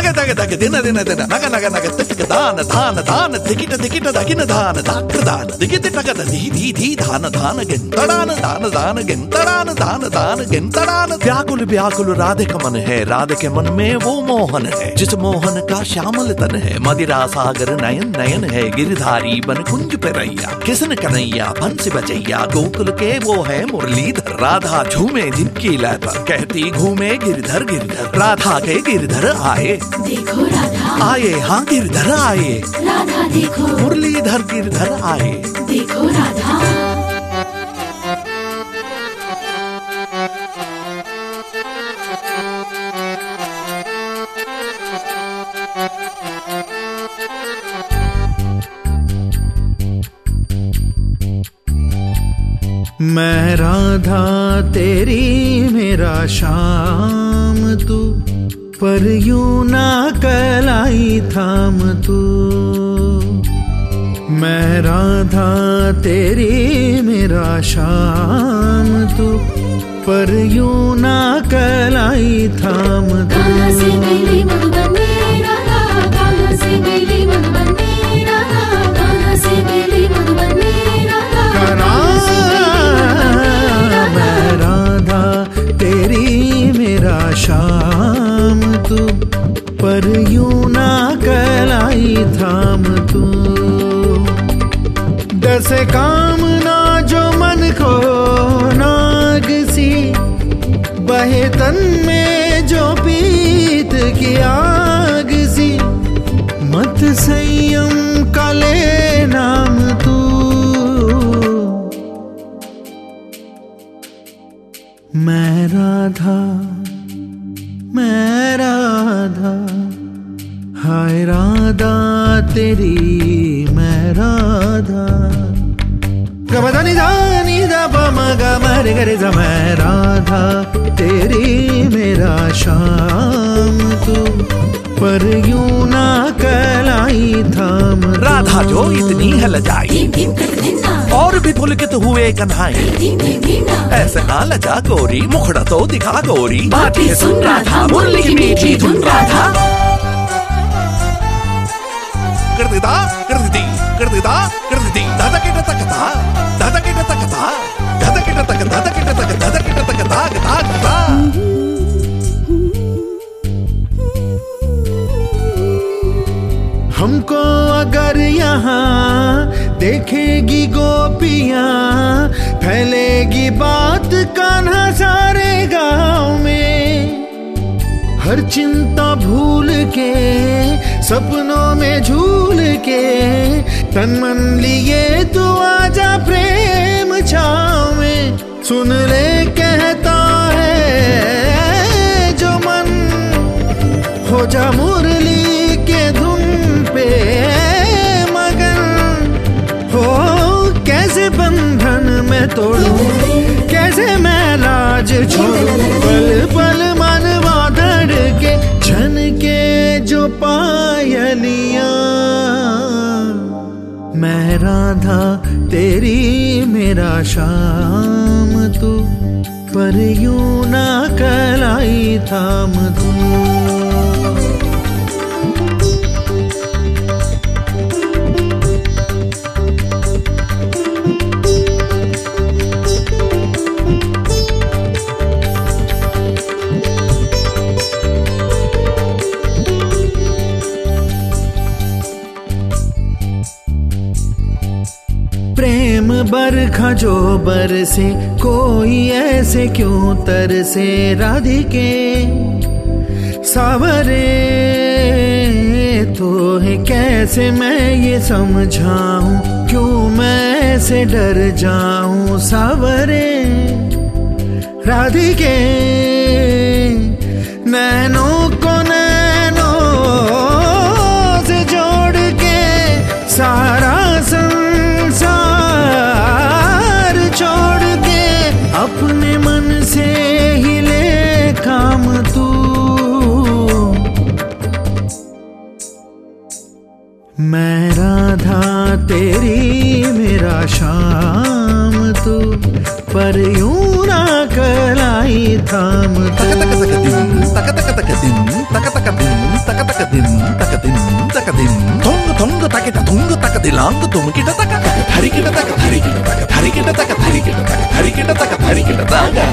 ತಗ ತಗ ದಿನ ದಿನ ದಿನ ನಗ ನಗ ನಗ ತಗ ದಾನ ದಾನ ದಾನ ದಿಗಿಟ ದಿಗಿಟ ದಗಿನ ದಾನ ದಾಕ್ರ ದಾನ ದಿಗಿಟ ಟಗದ ಧೀ ಧೀ ಧೀ ದಾನ ದಾನ ಗೆಂತಡಾನ ದಾನ ದಾನ ಗೆಂತಡಾನ ದಾನ दान गिनतड़ान व्याकुल व्याकुल राधे का मन है, राधे के मन में वो मोहन है, जिस मोहन का श्यामल तन है, मदिरा सागर नयन नयन है, गिरधारी बन कुंज पे रैया, किसन कन्हैया बंसी बजैया, गोकुल के वो है मुरलीधर, राधा झूमे जिनकी लय पर, कहती घूमे गिरधर गिरधर, राधा के गिरधर आए, देखो राधा आए, हाँ गिरधर आए, राधा देखो मुरलीधर गिरधर आए, देखो राधा। मैं राधा तेरी मेरा श्याम तू, पर यूं ना कलाई थाम तू। मैं राधा तेरी मेरा श्याम तू, पर यूं ना कलाई थाम तू। कहाँ से मिली मधुबनी राधा, कहाँ से मिली मधुबनी राधा, कहाँ से मिली मधुबनी राधा। मैं राधा तेरी मेरा श्याम तू, पर यूं ना कलाई थाम तू। दस कामना जो मन को नाग सी, बहे तन में जो पीत की आग सी, मत संयम का ले नाम तू। मैं राधा हाय राधा तेरी मैं राधा। गबदानी जानी दा पमा गा मरे गरे जा। मैं राधा तेरी मेरा श्याम तू, पर यूं ना कलाई थाम। राधा जो इतनी है लजाई और भी पुलकित हुए कन्हाई, ऐसे ना लजा गोरी मुखड़ा तो दिखा गोरी, बातें सुन राधा मुरली की मीठी धुन राधा। कर देता कर देती कर देता कर देती दादा के टक था दादा के टक था दादा के टक दादा के टक दादा के टक दादा दादा। हमको अगर यहाँ देखेगी गोपियाँ, फैलेगी बात कान्हा सारे गाँव में। हर चिंता भूल के सपनों में झूल के, तन मन लिए तू आजा प्रेम छाँव में। सुन ले कहता है जो मन, हो जा मुरली के धुन पे मगन। हो कैसे बंधन में तोड़ूं, कैसे मैं लाज छोड़ूं, पल पल मनवा धड़के छन के जो पायलियां। मैं राधा तेरी मेरा श्याम तू, पर यूं ना कलाई थाम तू। प्रेम बरखा जो बरसे, कोई ऐसे क्यों तरसे। राधिके सावरे तो है कैसे मैं ये समझाऊं, क्यों मैं ऐसे डर जाऊं। सावरे राधिके नैनों को नैनों से जोड़ के, सारा संसार छोड़ के, अपने मन से ही ले काम तू। मैं राधा तेरी मेरा श्याम तू, पर यूं ना कलाई थाम तू। तक दिलांग तुम किट तक धरी किट तक धरी किट तक धरी किट तक धरी किट तक धरी किट तक धरी किट तक